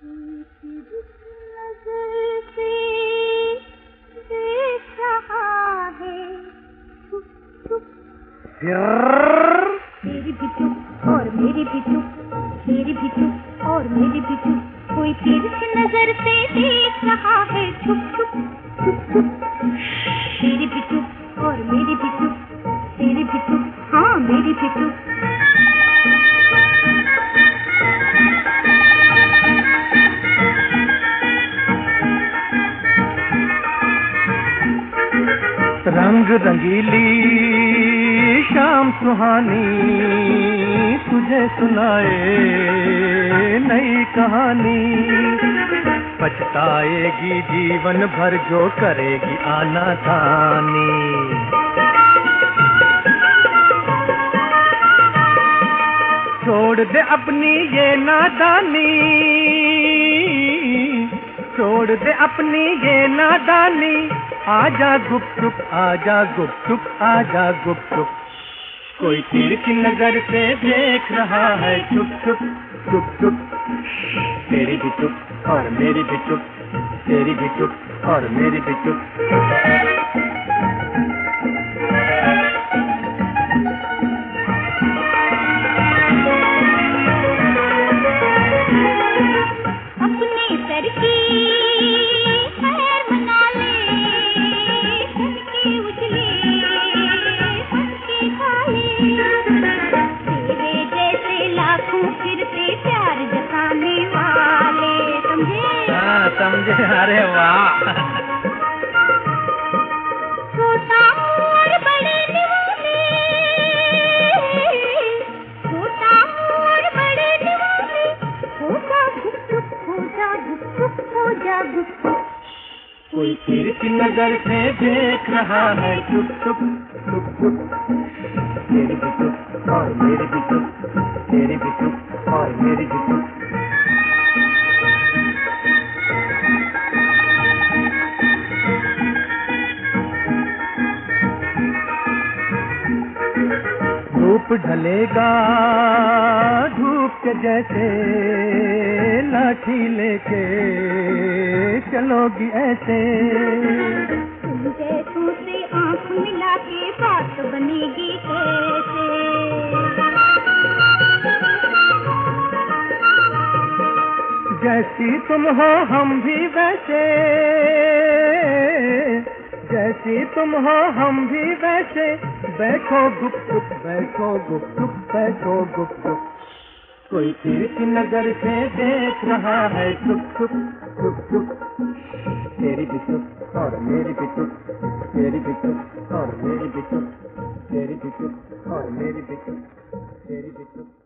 नजर से देख रहा है चुप चुप। तेरी भी चुप और मेरी भी चुप, तेरी भी चुप और मेरी भी चुप, कोई तिरछी नजर से देख रहा है चुप चुप चुप चुप। तेरी भी चुप और मेरी भी चुप, तेरी भी चुप हाँ मेरी भी चुप। रंग रंगीली शाम सुहानी, तुझे सुनाए नई कहानी। पछताएगी जीवन भर जो करेगी आनाकानी। छोड़ दे अपनी ये नादानी, छोड़ दे अपनी ये नादानी। आजा गुपचुप आजा गुपचुप आजा गुपचुप, कोई तिरछी नजर से देख रहा है चुप चुप चुप चुप। तेरी भी चुप और मेरी भी चुप, तेरी भी चुप और मेरी भी चुप। अपने सर की खैर मना ले, सबके उजले सबके काले। तेरे जैसे लाखों फिरते प्यार जताने वाले, समझे? हाँ समझे। अरे वाह। छोटा और बड़े दीवाने, छोटा और बड़े दीवाने, हो जा गुपचुप हो जा गुपचुप हो जा गुपचुप। कोई तिरछी नजर से देख रहा है चुप चुप चुप चुप। तेरी भी चुप और मेरी भी चुप, तेरी भी चुप और मेरी भी चुप। धूप ढलेगा धूप के जैसे, लाठी लेके चलोगी ऐसे। तुम जैसों से आँख मिला के बात बनेगी कैसे? जैसी तुम हो हम भी वैसे, जैसी तुम हो हम भी वैसे। बैठो गुपचुप बैठो गुपचुप बैठो गुपचुप, कोई तिरछी नजर से देख रहा है चुप चुप चुप चुप। तेरी भी चुप और मेरी भी चुप, तेरी भी चुप और मेरी भी चुप, तेरी भी चुप और मेरी भी चुप, तेरी भी चुप।